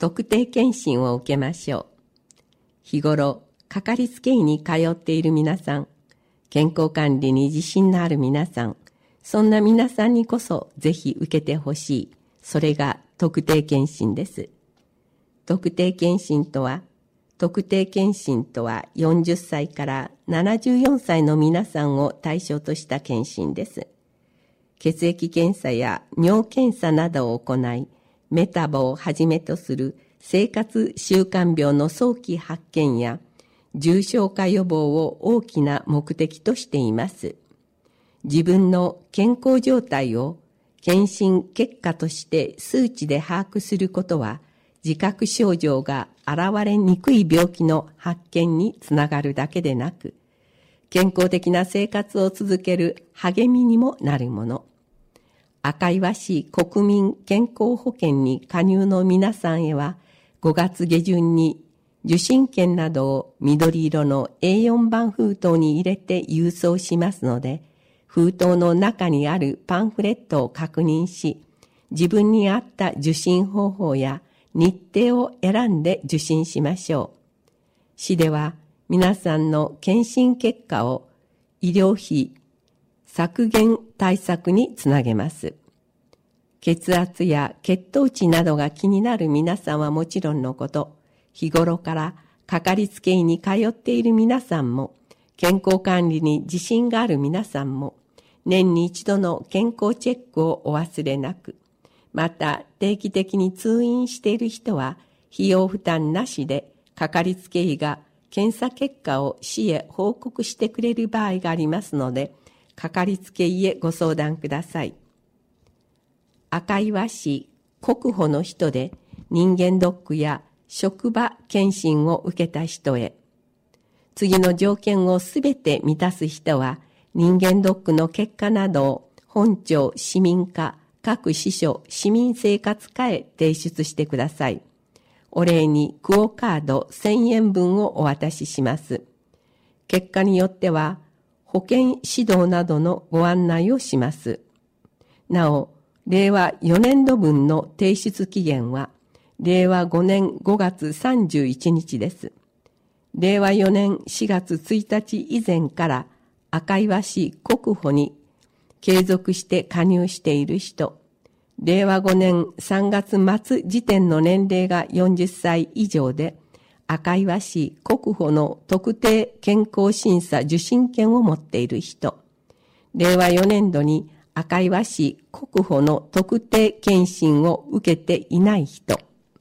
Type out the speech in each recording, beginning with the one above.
特定健診を受けましょう。日頃、かかりつけ医に通っている皆さん、健康管理に自信のある皆さん、そんな皆さんにこそぜひ受けてほしい。それが特定健診です。特定健診とは40歳から74歳の皆さんを対象とした健診です。血液検査や尿検査などを行い、メタボをはじめとする生活習慣病の早期発見や重症化予防を大きな目的としています。自分の健康状態を検診結果として数値で把握することは、自覚症状が現れにくい病気の発見につながるだけでなく、健康的な生活を続ける励みにもなるもの。赤岩市国民健康保険に加入の皆さんへは、5月下旬に受診券などを緑色の A4 番封筒に入れて郵送しますので、封筒の中にあるパンフレットを確認し、自分に合った受診方法や日程を選んで受診しましょう。市では皆さんの検診結果を医療費削減対策につなげます。血圧や血糖値などが気になる皆さんはもちろんのこと、日頃からかかりつけ医に通っている皆さんも、健康管理に自信がある皆さんも、年に一度の健康チェックをお忘れなく、また定期的に通院している人は、費用負担なしでかかりつけ医が検査結果を市へ報告してくれる場合がありますので、かかりつけ医へご相談ください。赤岩市国保の人で人間ドックや職場検診を受けた人へ、次の条件をすべて満たす人は、人間ドックの結果などを本庁市民課各支所市民生活課へ提出してください。お礼にクオカード1000円分をお渡しします。結果によっては保健指導などのご案内をします。なお、令和4年度分の提出期限は令和5年5月31日です。令和4年4月1日以前から赤岩市国保に継続して加入している人、令和5年3月末時点の年齢が40歳以上で、赤岩市国保の特定健康審査受診券を持っている人、令和4年度に赤岩市国保の特定検診を受けていない人。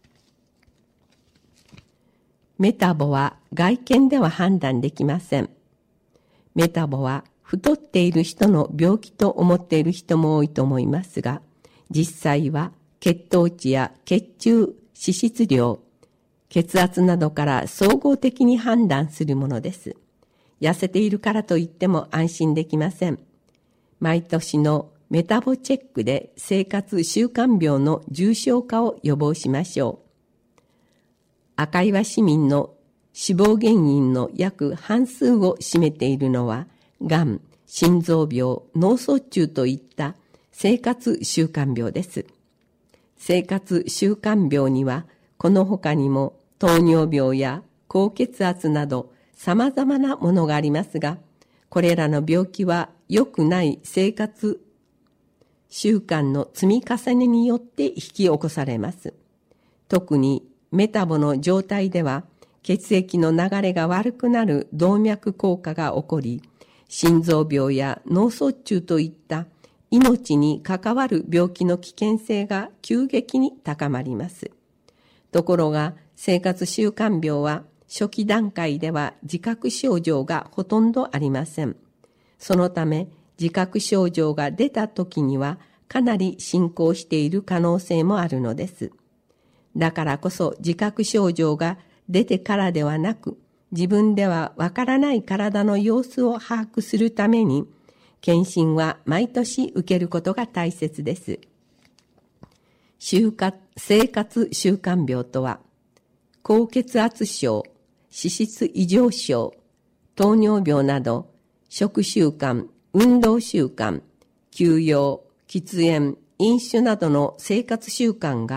メタボは外見では判断できません。メタボは太っている人の病気と思っている人も多いと思いますが、実際は血糖値や血中脂質量、血圧などから総合的に判断するものです。痩せているからといっても安心できません。毎年のメタボチェックで生活習慣病の重症化を予防しましょう。赤岩市民の死亡原因の約半数を占めているのは、がん、心臓病、脳卒中といった生活習慣病です。生活習慣病には、この他にも糖尿病や高血圧など様々なものがありますが、これらの病気は良くない生活習慣の積み重ねによって引き起こされます。特にメタボの状態では、血液の流れが悪くなる動脈硬化が起こり、心臓病や脳卒中といった命に関わる病気の危険性が急激に高まります。ところが、生活習慣病は初期段階では自覚症状がほとんどありません。そのため、自覚症状が出た時にはかなり進行している可能性もあるのです。だからこそ自覚症状が出てからではなく、自分ではわからない体の様子を把握するために、検診は毎年受けることが大切です。生活習慣病とは、高血圧症、脂質異常症、糖尿病など、食習慣、運動習慣、休養、喫煙、飲酒などの生活習慣が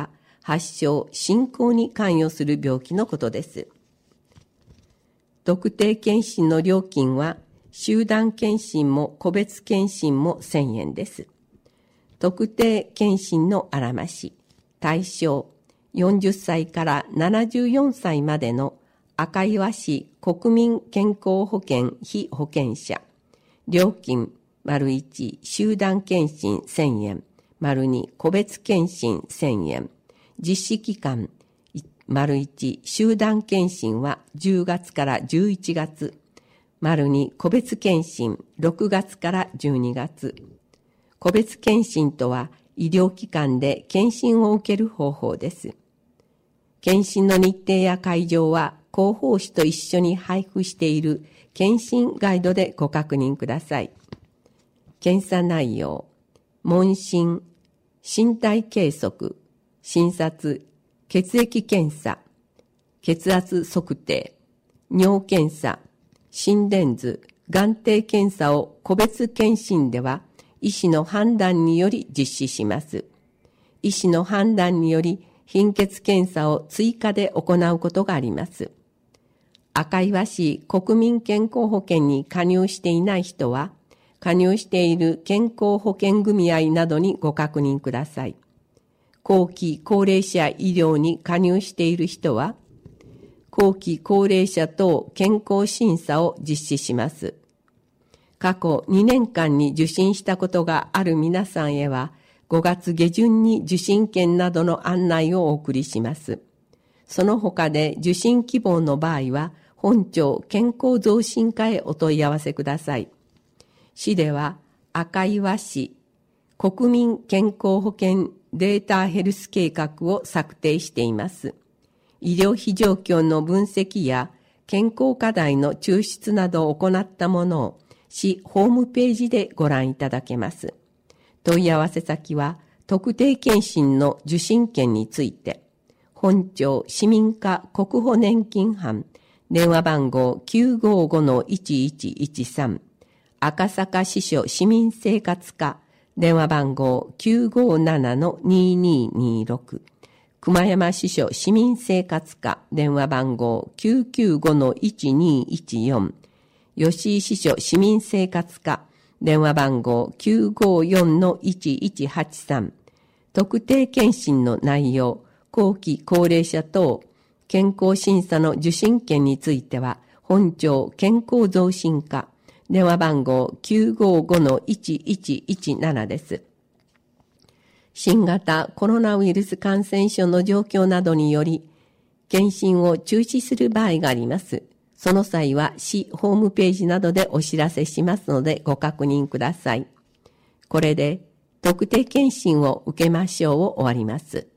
発症、進行に関与する病気のことです。特定健診の料金は、集団健診も個別健診も1000円です。特定健診のあらまし、対象、40歳から74歳までの赤岩市国民健康保険被保険者、料金、1、集団健診1000円、2、個別健診1000円、実施期間、1、集団健診は10月から11月、2、個別健診6月から12月。個別健診とは医療機関で健診を受ける方法です。健診の日程や会場は広報誌と一緒に配布している健診ガイドでご確認ください。検査内容、問診、身体計測、診察、血液検査、血圧測定、尿検査、心電図、眼底検査を個別検診では医師の判断により実施します。医師の判断により貧血検査を追加で行うことがあります。赤岩市国民健康保険に加入していない人は、加入している健康保険組合などにご確認ください。後期高齢者医療に加入している人は、後期高齢者等健康審査を実施します。過去2年間に受診したことがある皆さんへは、5月下旬に受診券などの案内をお送りします。その他で受診希望の場合は、本庁健康増進課へお問い合わせください。市では、赤岩市国民健康保険データヘルス計画を策定しています。医療費状況の分析や健康課題の抽出などを行ったものを市ホームページでご覧いただけます。問い合わせ先は、特定健診の受診券について、本庁市民課国保年金班、電話番号 955-1113、赤坂支所市民生活課、電話番号 957-2226、熊山支所市民生活課、電話番号 995-1214、吉井支所市民生活課、電話番号 954-1183、特定健診の内容、後期高齢者等、健康審査の受診券については、本庁健康増進課、電話番号 955-1117 です。新型コロナウイルス感染症の状況などにより、検診を中止する場合があります。その際は市ホームページなどでお知らせしますのでご確認ください。これで特定健診を受けましょうを終わります。